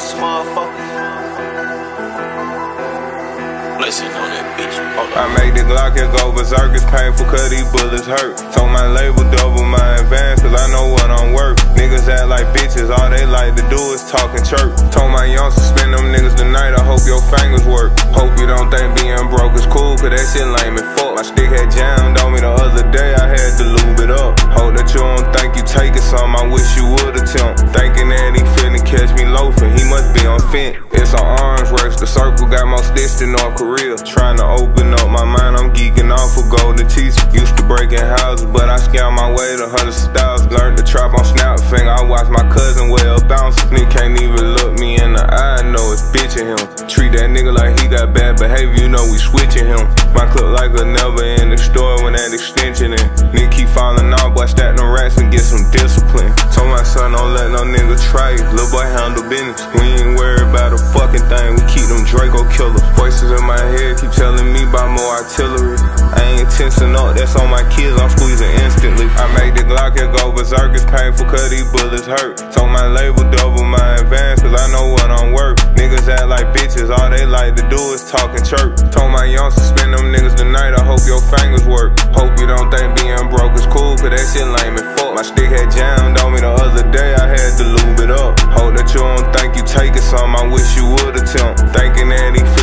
this motherfucker. Blessing on that bitch. I made the Glock and go berserk, it's painful cause these bullets hurt. Told my label double my advance cause I know what I'm worth. Niggas act like bitches, all they like to do is talk and chirp. Told my youngster spend them niggas tonight, I hope your fingers work. Hope you don't think being broke is cool cause that shit lame and fuck. My stick had jammed on me the other day, I had to lube it up. Hope that you don't think you taking something, I wish you would attempt. Thinking that he finna catch me loafing, he must be on fent. It's an arms race, the circle got more sticks than North Korea. Trying to open up my mind, I'm geeking off of golden teeth. Used to breaking houses, but I scammed my way to hundreds of styles. Learned to trap on Snapfinger, I watch my cousin well bounce. Nigga can't even look me in the eye, I know it's bitching him. Treat that nigga like he got bad behavior, you know we switching him. My clip like a never in the store when that extension in. Nigga keep falling off, boy stack them racks and get some discipline. Told my son don't let no nigga try you, little boy handle business. We ain't worried about a fucking thing, we keep them Draco killers. Voices in my head keep telling me about more artillery. I ain't tensing up, that's on my kids, I'm squeezing instantly. I made the Glock and go berserk, it's painful cause these bullets hurt. Told my label double my advance cause I know what I'm worth. Niggas act like bitches, all they like to do is talk and chirp. Told my youngster spend them niggas tonight, I hope your fingers work. Hope you don't think being broke is cool cause that shit lame and fuck. My stick had jammed on me the other day, I had to lube it up. Hope that you don't think you taking something, I wish you would attempt. Thinking that he